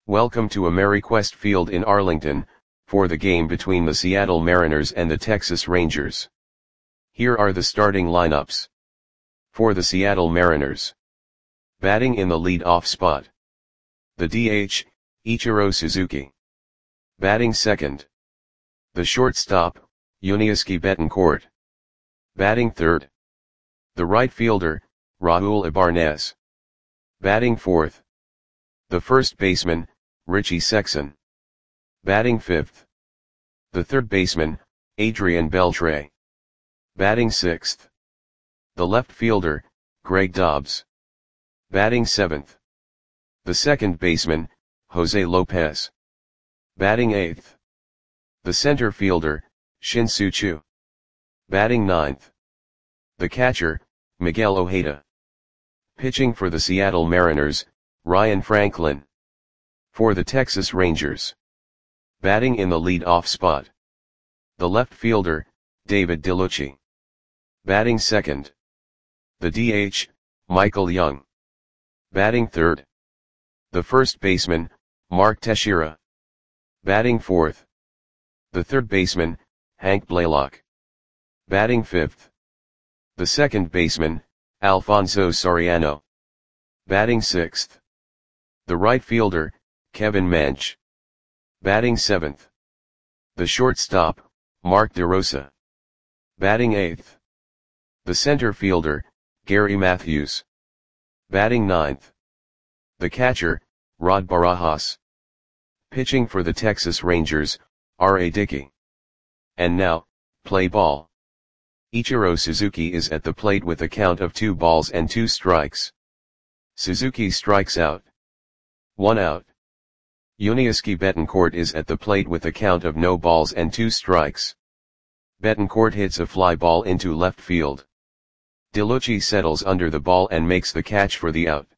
Welcome to AmeriQuest Field in Arlington, for the game between the Seattle Mariners and the Texas Rangers. Here are the starting lineups. For the Seattle Mariners. Batting in the lead-off spot. The DH, Ichiro Suzuki. Batting second. The shortstop, Yuniesky Betancourt. Batting third. The right fielder, Raul Ibanez. Batting fourth. The first baseman, Richie Sexson. Batting fifth. The third baseman, Adrian Beltre. Batting sixth. The left fielder, Greg Dobbs. Batting seventh. The second baseman, Jose Lopez. Batting eighth. The center fielder, Shin-Soo Choo. Batting ninth. The catcher, Miguel Ojeda. Pitching for the Seattle Mariners, Ryan Franklin. For the Texas Rangers. Batting in the lead-off spot. The left fielder, David DeLucci. Batting second. The DH, Michael Young. Batting third. The first baseman, Mark Teixeira. Batting fourth. The third baseman, Hank Blaylock. Batting fifth. The second baseman, Alfonso Soriano. Batting sixth. The right fielder, Kevin Mench. Batting seventh. The shortstop, Mark DeRosa. Batting eighth. The center fielder, Gary Matthews. Batting ninth. The catcher, Rod Barajas. Pitching for the Texas Rangers, R.A. Dickey. And now, play ball. Ichiro Suzuki is at the plate with a count of 2 balls and 2 strikes. Suzuki strikes out. 1 out. Yuniesky Betancourt is at the plate with a count of no balls and 2 strikes. Betancourt hits a fly ball into left field. DeLucci settles under the ball and makes the catch for the out.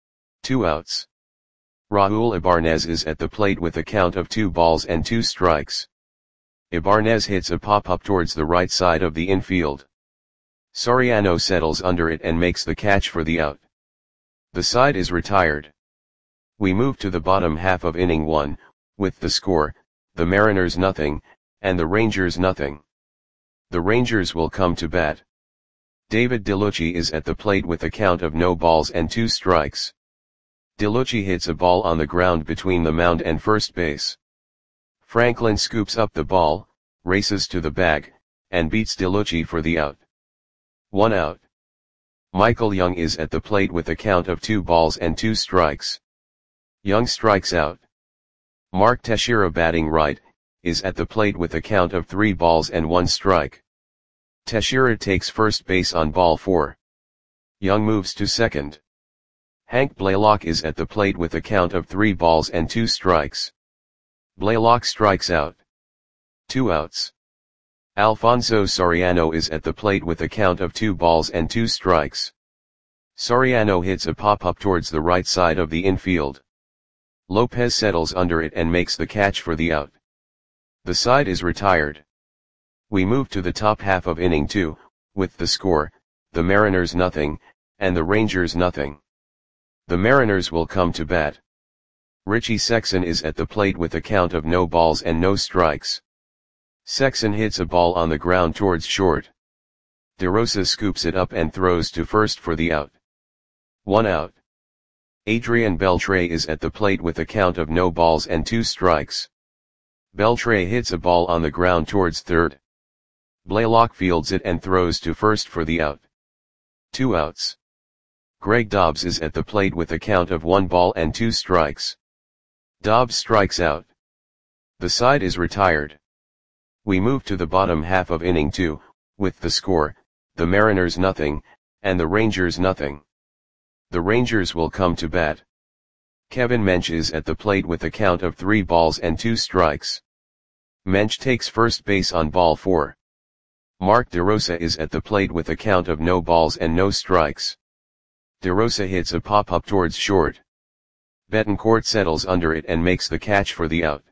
2 outs. Raul Ibanez is at the plate with a count of 2 balls and 2 strikes. Ibanez hits a pop-up towards the right side of the infield. Soriano settles under it and makes the catch for the out. The side is retired. We move to the bottom half of inning 1, with the score, the Mariners nothing, and the Rangers nothing. The Rangers will come to bat. David DeLucci is at the plate with a count of no balls and 2 strikes. DeLucci hits a ball on the ground between the mound and first base. Franklin scoops up the ball, races to the bag, and beats DeLucci for the out. 1 out. Michael Young is at the plate with a count of 2 balls and 2 strikes. Young strikes out. Mark Teixeira, batting right, is at the plate with a count of 3 balls and 1 strike. Teixeira takes first base on ball 4. Young moves to second. Hank Blaylock is at the plate with a count of 3 balls and 2 strikes. Blaylock strikes out. 2 outs. Alfonso Soriano is at the plate with a count of 2 balls and 2 strikes. Soriano hits a pop-up towards the right side of the infield. Lopez settles under it and makes the catch for the out. The side is retired. We move to the top half of inning 2, with the score, the Mariners nothing, and the Rangers nothing. The Mariners will come to bat. Richie Sexson is at the plate with a count of no balls and no strikes. Sexson hits a ball on the ground towards short. DeRosa scoops it up and throws to first for the out. 1 out. Adrian Beltre is at the plate with a count of no balls and 2 strikes. Beltre hits a ball on the ground towards third. Blaylock fields it and throws to first for the out. 2 outs. Greg Dobbs is at the plate with a count of 1 ball and 2 strikes. Dobbs strikes out. The side is retired. We move to the bottom half of inning 2, with the score, the Mariners nothing, and the Rangers nothing. The Rangers will come to bat. Kevin Mench is at the plate with a count of 3 balls and 2 strikes. Mench takes first base on ball 4. Mark DeRosa is at the plate with a count of no balls and no strikes. DeRosa hits a pop-up towards short. Betancourt settles under it and makes the catch for the out.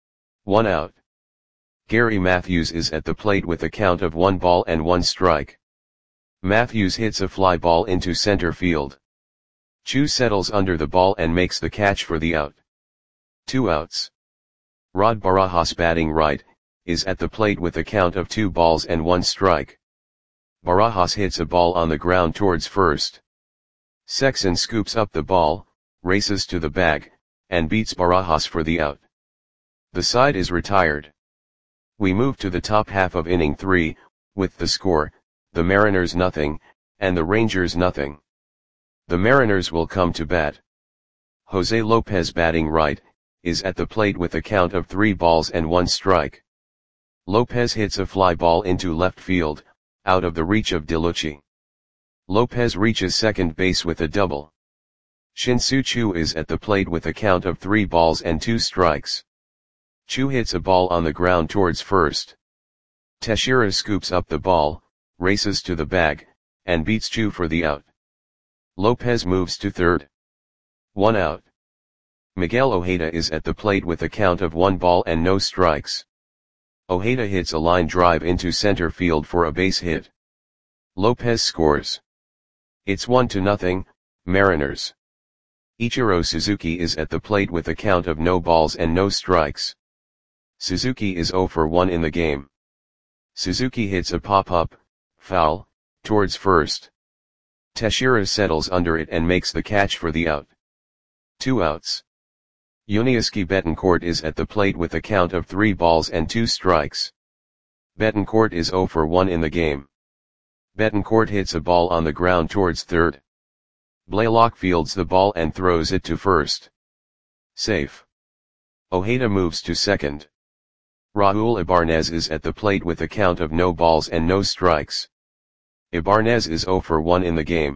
1 out. Gary Matthews is at the plate with a count of 1 ball and 1 strike. Matthews hits a fly ball into center field. Choo settles under the ball and makes the catch for the out. 2 outs. Rod Barajas batting right, is at the plate with a count of 2 balls and 1 strike. Barajas hits a ball on the ground towards first. Sexson scoops up the ball, races to the bag, and beats Barajas for the out. The side is retired. We move to the top half of inning 3, with the score, the Mariners nothing, and the Rangers nothing. The Mariners will come to bat. Jose Lopez batting right, is at the plate with a count of 3 balls and 1 strike. Lopez hits a fly ball into left field, out of the reach of DeLucci. Lopez reaches second base with a double. Shin-Soo Choo is at the plate with a count of 3 balls and 2 strikes. Choo hits a ball on the ground towards first. Teixeira scoops up the ball, races to the bag, and beats Choo for the out. Lopez moves to third. 1 out. Miguel Ojeda is at the plate with a count of 1 ball and no strikes. Ojeda hits a line drive into center field for a base hit. Lopez scores. It's 1-0, Mariners. Ichiro Suzuki is at the plate with a count of no balls and no strikes. Suzuki is 0 for 1 in the game. Suzuki hits a pop-up, foul, towards first. Teixeira settles under it and makes the catch for the out. 2 outs. Yuniesky Betancourt is at the plate with a count of 3 balls and 2 strikes. Betancourt is 0 for 1 in the game. Betancourt hits a ball on the ground towards third. Blaylock fields the ball and throws it to first. Safe. Ojeda moves to second. Raul Ibanez is at the plate with a count of no balls and no strikes. Ibanez is 0 for 1 in the game.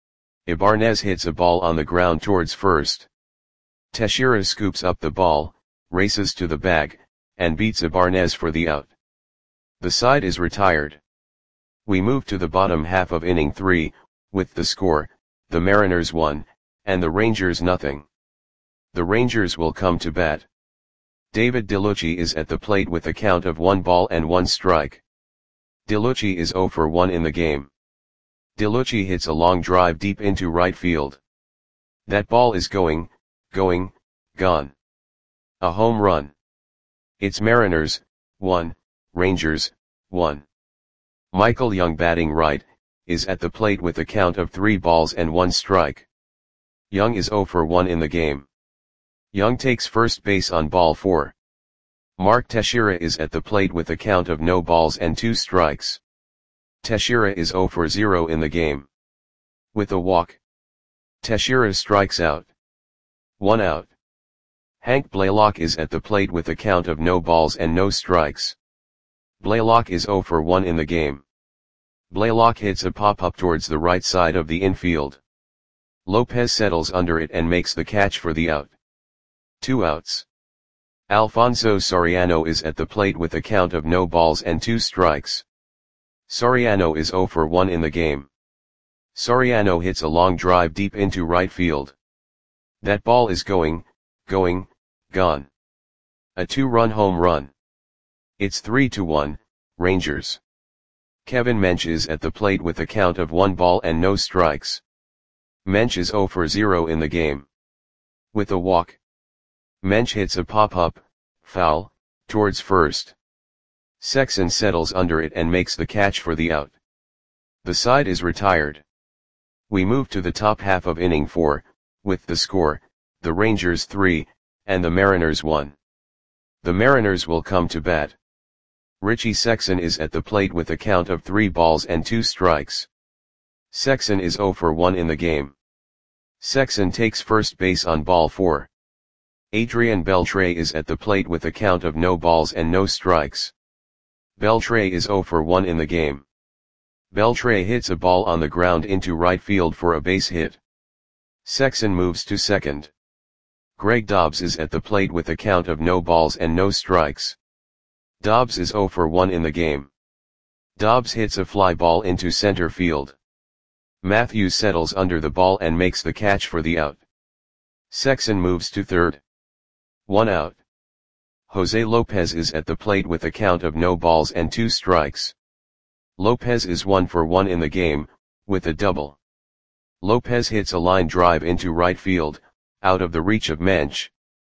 Ibanez hits a ball on the ground towards first. Teixeira scoops up the ball, races to the bag, and beats Ibanez for the out. The side is retired. We move to the bottom half of inning 3, with the score, the Mariners 1, and the Rangers nothing. The Rangers will come to bat. David DeLucci is at the plate with a count of 1 ball and 1 strike. DeLucci is 0 for 1 in the game. DeLucci hits a long drive deep into right field. That ball is gone. A home run. It's Mariners, 1, Rangers, 1. Michael Young batting right, is at the plate with a count of 3 balls and 1 strike. Young is 0 for 1 in the game. Young takes first base on ball 4. Mark Teixeira is at the plate with a count of no balls and 2 strikes. Teixeira is 0 for 0 in the game. With a walk, Teixeira strikes out. 1 out. Hank Blaylock is at the plate with a count of no balls and no strikes. Blaylock is 0 for 1 in the game. Blaylock hits a pop-up towards the right side of the infield. Lopez settles under it and makes the catch for the out. 2 outs. Alfonso Soriano is at the plate with a count of no balls and 2 strikes. Soriano is 0 for 1 in the game. Soriano hits a long drive deep into right field. That ball is gone. A 2-run home run. It's 3-1, Rangers. Kevin Mench is at the plate with a count of 1 ball and no strikes. Mench is 0 for 0 in the game. With a walk, Mench hits a pop-up, foul, towards first. Sexson settles under it and makes the catch for the out. The side is retired. We move to the top half of inning 4, with the score, the Rangers 3, and the Mariners 1. The Mariners will come to bat. Richie Sexson is at the plate with a count of 3 balls and 2 strikes. Sexson is 0 for 1 in the game. Sexson takes first base on ball 4. Adrian Beltre is at the plate with a count of no balls and no strikes. Beltre is 0 for 1 in the game. Beltre hits a ball on the ground into right field for a base hit. Sexson moves to second. Greg Dobbs is at the plate with a count of no balls and no strikes. Dobbs is 0 for 1 in the game. Dobbs hits a fly ball into center field. Matthews settles under the ball and makes the catch for the out. Sexson moves to third. 1 out. Jose Lopez is at the plate with a count of no balls and 2 strikes. Lopez is 1 for 1 in the game, with a double. Lopez hits a line drive into right field, out of the reach of Mench.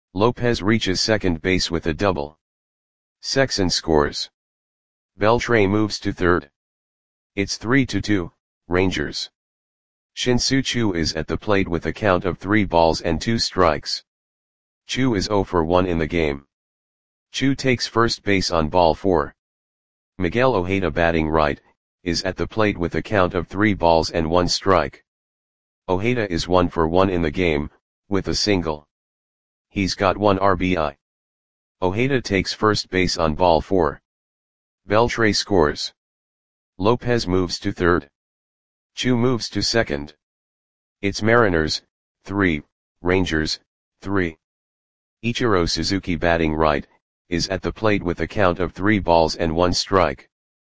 Lopez reaches second base with a double. Sexson scores. Beltre moves to third. It's 3-2, Rangers. Shin-Soo Choo is at the plate with a count of 3 balls and 2 strikes. Choo is 0 for 1 in the game. Choo takes first base on ball 4. Miguel Ojeda, batting right, is at the plate with a count of 3 balls and 1 strike. Ojeda is 1 for 1 in the game, with a single. He's got 1 RBI. Ojeda takes first base on ball 4. Beltre scores. Lopez moves to third. Choo moves to second. It's Mariners, 3, Rangers, 3. Ichiro Suzuki, batting right, is at the plate with a count of 3 balls and 1 strike.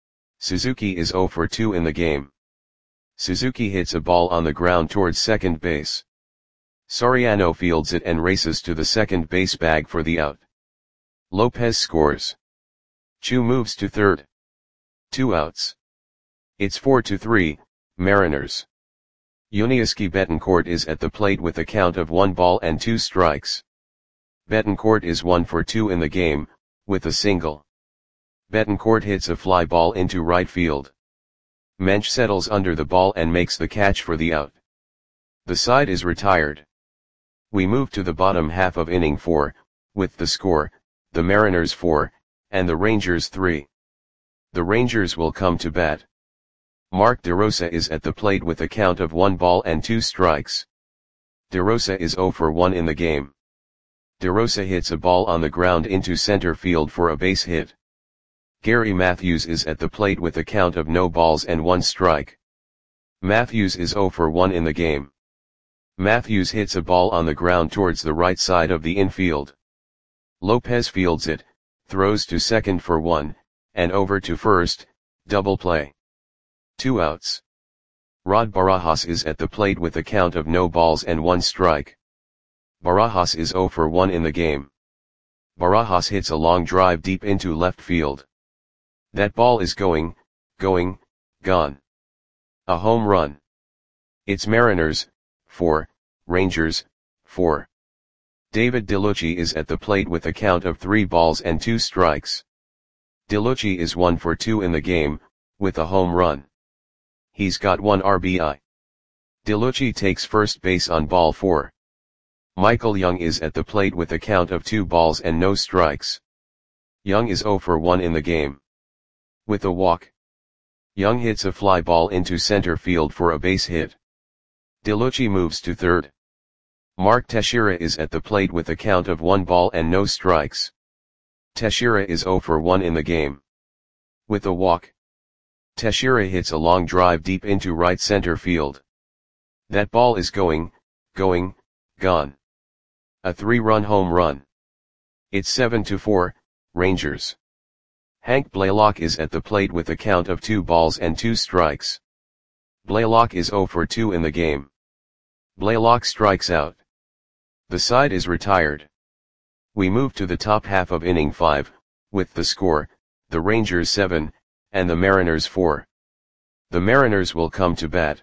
Suzuki is 0 for 2 in the game. Suzuki hits a ball on the ground towards second base. Soriano fields it and races to the second base bag for the out. Lopez scores. Choo moves to third. 2 outs. It's 4-3, Mariners. Yuniesky Betancourt is at the plate with a count of 1 ball and 2 strikes. Betancourt is 1 for 2 in the game, with a single. Betancourt hits a fly ball into right field. Mensch settles under the ball and makes the catch for the out. The side is retired. We move to the bottom half of inning 4, with the score, the Mariners 4, and the Rangers 3. The Rangers will come to bat. Mark DeRosa is at the plate with a count of 1 ball and 2 strikes. DeRosa is 0 for 1 in the game. DeRosa hits a ball on the ground into center field for a base hit. Gary Matthews is at the plate with a count of no balls and 1 strike. Matthews is 0 for 1 in the game. Matthews hits a ball on the ground towards the right side of the infield. Lopez fields it, throws to second for 1, and over to first, double play. 2 outs. Rod Barajas is at the plate with a count of no balls and 1 strike. Barajas is 0 for 1 in the game. Barajas hits a long drive deep into left field. That ball is going, gone. A home run. It's Mariners, 4, Rangers, 4. David DeLucci is at the plate with a count of 3 balls and 2 strikes. DeLucci is 1 for 2 in the game, with a home run. He's got 1 RBI. DeLucci takes first base on ball 4. Michael Young is at the plate with a count of 2 balls and no strikes. Young is 0 for 1 in the game. With a walk. Young hits a fly ball into center field for a base hit. DeLucci moves to third. Mark Teixeira is at the plate with a count of 1 ball and no strikes. Teixeira is 0 for 1 in the game. With a walk. Teixeira hits a long drive deep into right center field. That ball is going, gone. A 3-run home run. It's 7-4, Rangers. Hank Blaylock is at the plate with a count of 2 balls and 2 strikes. Blaylock is 0 for 2 in the game. Blaylock strikes out. The side is retired. We move to the top half of inning 5, with the score, the Rangers 7, and the Mariners 4. The Mariners will come to bat.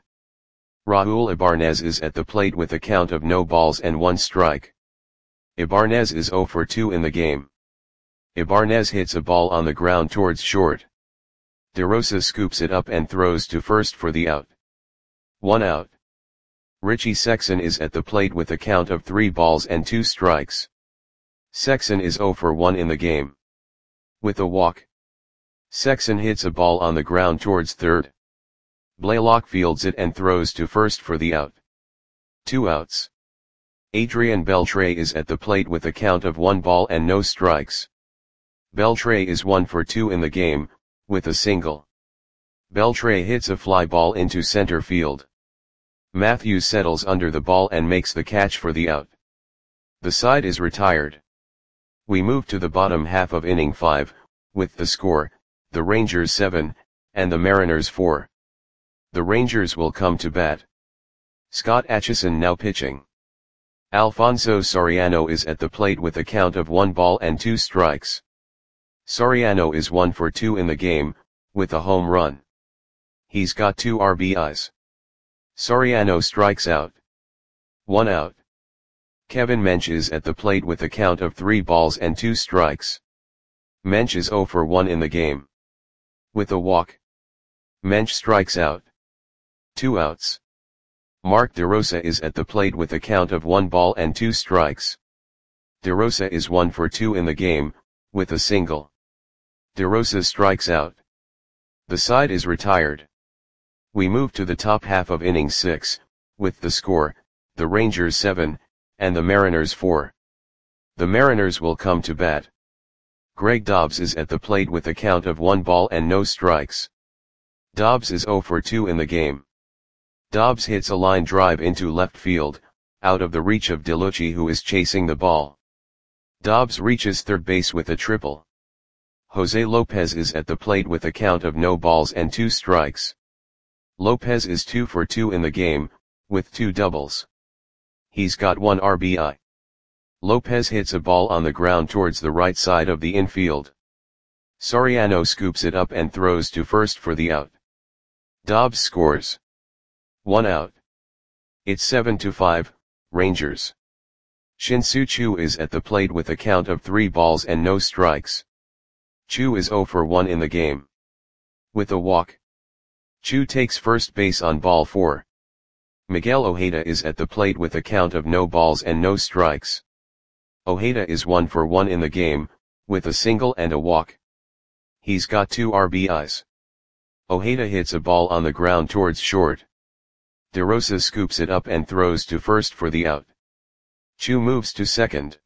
Raul Ibarnez is at the plate with a count of no balls and 1 strike. Ibarnez is 0 for 2 in the game. Ibarnez hits a ball on the ground towards short. DeRosa scoops it up and throws to first for the out. 1 out. Richie Sexson is at the plate with a count of 3 balls and 2 strikes. Sexson is 0 for 1 in the game. With a walk. Sexson hits a ball on the ground towards third. Blaylock fields it and throws to first for the out. 2 outs. Adrian Beltre is at the plate with a count of 1 ball and no strikes. Beltre is 1 for 2 in the game, with a single. Beltre hits a fly ball into center field. Matthews settles under the ball and makes the catch for the out. The side is retired. We move to the bottom half of inning 5, with the score, the Rangers 7, and the Mariners 4. The Rangers will come to bat. Scott Atchison now pitching. Alfonso Soriano is at the plate with a count of 1 ball and 2 strikes. Soriano is 1 for 2 in the game, with a home run. He's got 2 RBIs. Soriano strikes out. 1 out. Kevin Mensch is at the plate with a count of 3 balls and 2 strikes. Mensch is 0 for 1 in the game. With a walk, Mensch strikes out. 2 outs. Mark DeRosa is at the plate with a count of 1 ball and 2 strikes. DeRosa is 1 for 2 in the game, with a single. DeRosa strikes out. The side is retired. We move to the top half of inning 6, with the score, the Rangers 7, and the Mariners 4. The Mariners will come to bat. Greg Dobbs is at the plate with a count of 1 ball and no strikes. Dobbs is 0 for 2 in the game. Dobbs hits a line drive into left field, out of the reach of DeLucci, who is chasing the ball. Dobbs reaches third base with a triple. Jose Lopez is at the plate with a count of no balls and 2 strikes. Lopez is 2 for 2 in the game, with 2 doubles. He's got 1 RBI. Lopez hits a ball on the ground towards the right side of the infield. Soriano scoops it up and throws to first for the out. Dobbs scores. 1 out. It's 7-5, Rangers. Shin-Soo Choo is at the plate with a count of 3 balls and no strikes. Choo is 0 for 1 in the game. With a walk, Choo takes first base on ball 4. Miguel Ojeda is at the plate with a count of no balls and no strikes. Ojeda is 1 for 1 in the game, with a single and a walk. He's got 2 RBIs. Ojeda hits a ball on the ground towards short. DeRosa scoops it up and throws to first for the out. Choo moves to second.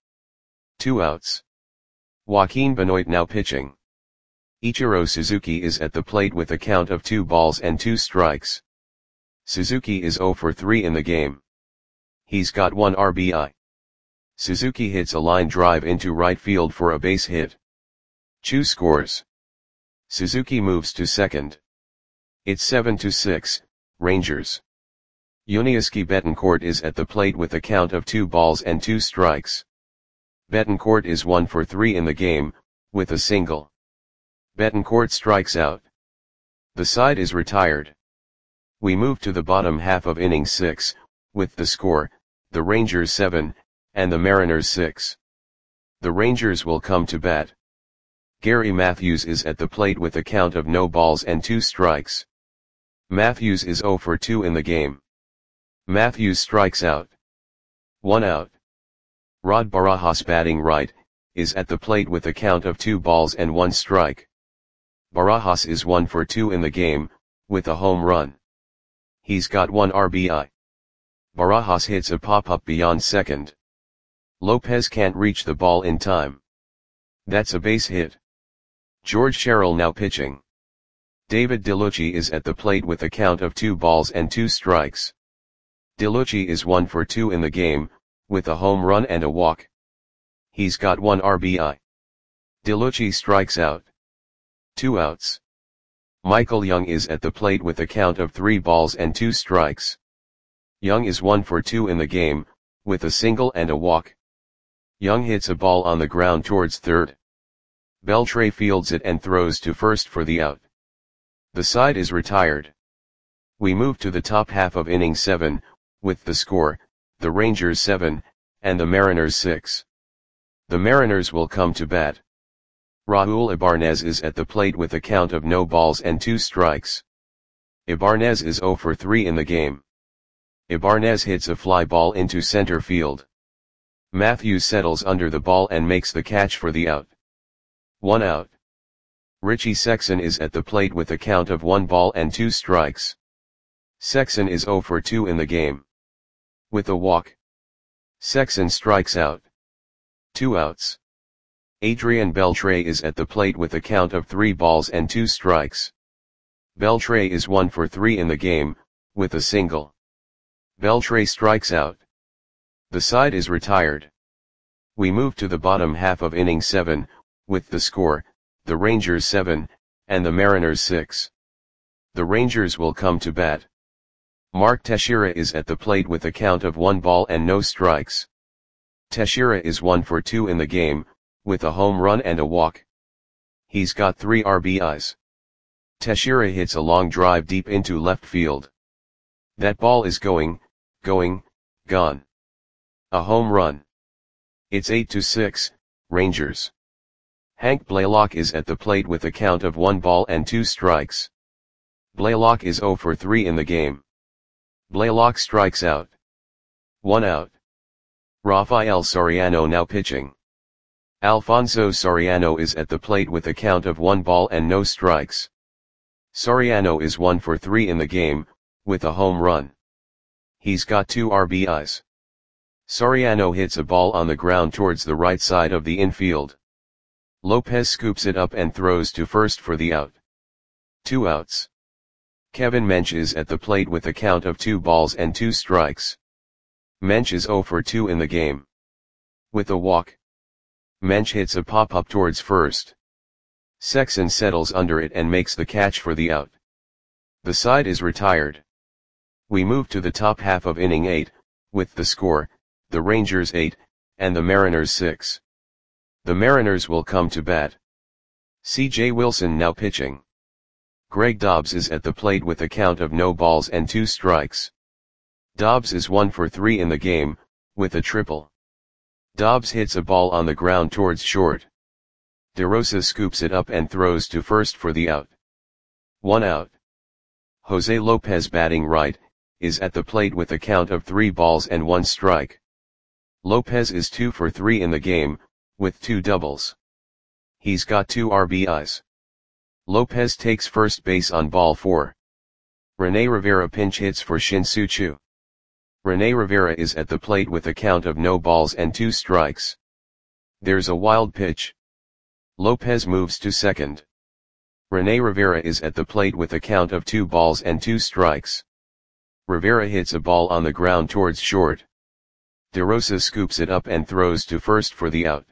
2 outs. Joaquin Benoit now pitching. Ichiro Suzuki is at the plate with a count of 2 balls and 2 strikes. Suzuki is 0 for 3 in the game. He's got 1 RBI. Suzuki hits a line drive into right field for a base hit. Choo scores. Suzuki moves to second. It's 7-6, Rangers. Yuniesky Betancourt is at the plate with a count of 2 balls and 2 strikes. Betancourt is 1 for 3 in the game, with a single. Betancourt strikes out. The side is retired. We move to the bottom half of inning 6, with the score, the Rangers 7, and the Mariners 6. The Rangers will come to bat. Gary Matthews is at the plate with a count of no balls and 2 strikes. Matthews is 0 for 2 in the game. Matthews strikes out. 1 out. Rod Barajas, batting right, is at the plate with a count of 2 balls and 1 strike. Barajas is 1 for 2 in the game, with a home run. He's got 1 RBI. Barajas hits a pop-up beyond second. Lopez can't reach the ball in time. That's a base hit. George Sherrill now pitching. David DeLucci is at the plate with a count of 2 balls and 2 strikes. DeLucci is 1 for 2 in the game, with a home run and a walk. He's got 1 RBI. DeLucci strikes out. 2 outs. Michael Young is at the plate with a count of 3 balls and 2 strikes. Young is 1 for 2 in the game, with a single and a walk. Young hits a ball on the ground towards third. Beltre fields it and throws to first for the out. The side is retired. We move to the top half of inning 7, with the score, the Rangers 7, and the Mariners 6. The Mariners will come to bat. Raul Ibanez is at the plate with a count of no balls and 2 strikes. Ibanez is 0 for 3 in the game. Ibanez hits a fly ball into center field. Matthews settles under the ball and makes the catch for the out. 1 out. Richie Sexson is at the plate with a count of 1 ball and 2 strikes. Sexson is 0 for 2 in the game. With a walk, Sexson strikes out. 2 outs. Adrian Beltre is at the plate with a count of 3 balls and 2 strikes. Beltre is 1 for 3 in the game, with a single. Beltre strikes out. The side is retired. We move to the bottom half of inning 7, with the score, the Rangers 7, and the Mariners 6. The Rangers will come to bat. Mark Teixeira is at the plate with a count of 1 ball and no strikes. Teixeira is 1 for 2 in the game, with a home run and a walk. He's got 3 RBIs. Teixeira hits a long drive deep into left field. That ball is gone. A home run. It's 8-6, Rangers. Hank Blaylock is at the plate with a count of 1 ball and 2 strikes. Blaylock is 0 for 3 in the game. Blaylock strikes out. 1 out. Rafael Soriano now pitching. Alfonso Soriano is at the plate with a count of 1 ball and no strikes. Soriano is 1 for 3 in the game, with a home run. He's got 2 RBIs. Soriano hits a ball on the ground towards the right side of the infield. Lopez scoops it up and throws to first for the out. 2 outs. Kevin Mench is at the plate with a count of 2 balls and 2 strikes. Mench is 0 for 2 in the game. With a walk. Mench hits a pop-up towards first. Sexson settles under it and makes the catch for the out. The side is retired. We move to the top half of inning 8, with the score, the Rangers 8, and the Mariners 6. The Mariners will come to bat. C.J. Wilson now pitching. Greg Dobbs is at the plate with a count of no balls and 2 strikes. Dobbs is 1 for 3 in the game, with a triple. Dobbs hits a ball on the ground towards short. DeRosa scoops it up and throws to first for the out. 1 out. Jose Lopez batting right, is at the plate with a count of 3 balls and 1 strike. Lopez is 2 for 3 in the game, with 2 doubles. He's got 2 RBIs. Lopez takes first base on ball 4. Rene Rivera pinch hits for Shin-Soo Choo. Rene Rivera is at the plate with a count of no balls and 2 strikes. There's a wild pitch. Lopez moves to second. Rene Rivera is at the plate with a count of 2 balls and 2 strikes. Rivera hits a ball on the ground towards short. DeRosa scoops it up and throws to first for the out.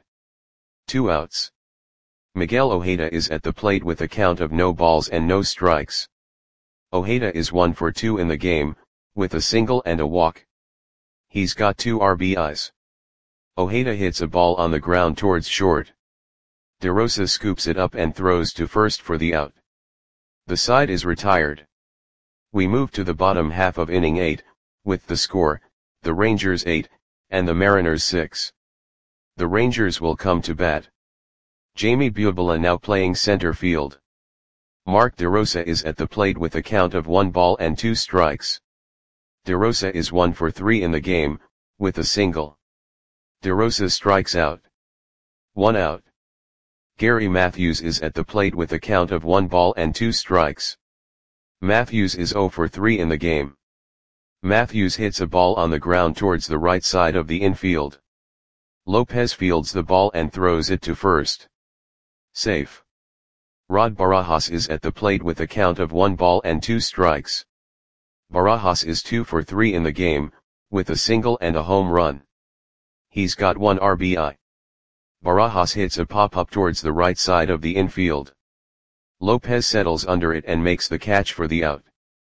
2 outs. Miguel Ojeda is at the plate with a count of no balls and no strikes. Ojeda is 1 for 2 in the game, with a single and a walk. He's got 2 RBIs. Ojeda hits a ball on the ground towards short. DeRosa scoops it up and throws to first for the out. The side is retired. We move to the bottom half of inning 8, with the score, the Rangers 8, and the Mariners 6. The Rangers will come to bat. Jamie Bubala now playing center field. Mark DeRosa is at the plate with a count of 1 ball and 2 strikes. DeRosa is 1 for 3 in the game, with a single. DeRosa strikes out. 1 out. Gary Matthews is at the plate with a count of 1 ball and 2 strikes. Matthews is 0 for 3 in the game. Matthews hits a ball on the ground towards the right side of the infield. Lopez fields the ball and throws it to first. Safe. Rod Barajas is at the plate with a count of 1 ball and 2 strikes. Barajas is 2 for 3 in the game, with a single and a home run. He's got 1 RBI. Barajas hits a pop-up towards the right side of the infield. Lopez settles under it and makes the catch for the out.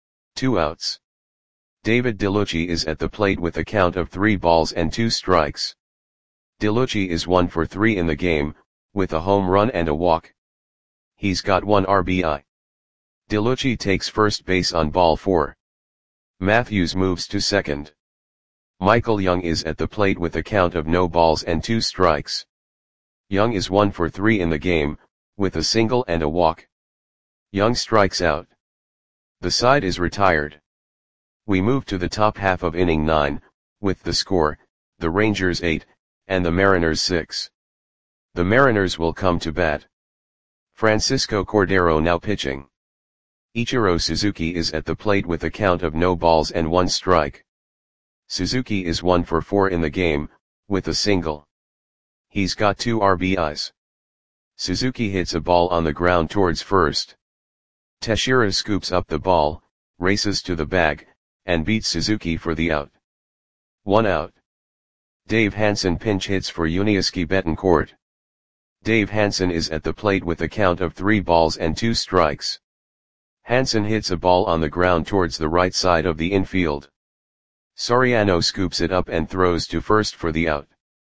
2 outs. David DeLucci is at the plate with a count of 3 balls and 2 strikes. DeLucci is 1 for 3 in the game, with a home run and a walk. He's got 1 RBI. DeLucci takes first base on ball 4. Matthews moves to second. Michael Young is at the plate with a count of no balls and 2 strikes. Young is 1 for 3 in the game, with a single and a walk. Young strikes out. The side is retired. We move to the top half of inning 9, with the score, the Rangers 8, and the Mariners 6. The Mariners will come to bat. Francisco Cordero now pitching. Ichiro Suzuki is at the plate with a count of no balls and 1 strike. Suzuki is 1 for 4 in the game, with a single. He's got 2 RBIs. Suzuki hits a ball on the ground towards first. Teixeira scoops up the ball, races to the bag, and beats Suzuki for the out. 1 out. Dave Hansen pinch hits for Yuniesky Betancourt. Dave Hansen is at the plate with a count of 3 balls and 2 strikes. Hansen hits a ball on the ground towards the right side of the infield. Soriano scoops it up and throws to first for the out.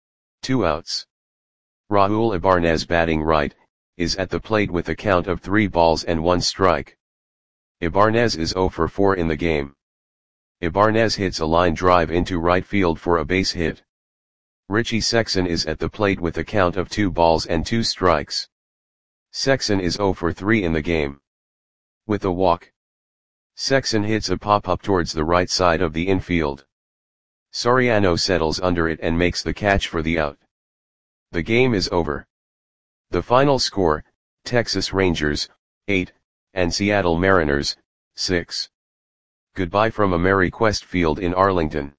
2 outs. Raul Ibanez batting right, is at the plate with a count of 3 balls and 1 strike. Ibanez is 0 for 4 in the game. Ibanez hits a line drive into right field for a base hit. Richie Sexson is at the plate with a count of 2 balls and 2 strikes. Sexson is 0 for 3 in the game. With a walk, Sexson hits a pop-up towards the right side of the infield. Soriano settles under it and makes the catch for the out. The game is over. The final score, Texas Rangers, 8, and Seattle Mariners, 6. Goodbye from AmeriQuest Field in Arlington.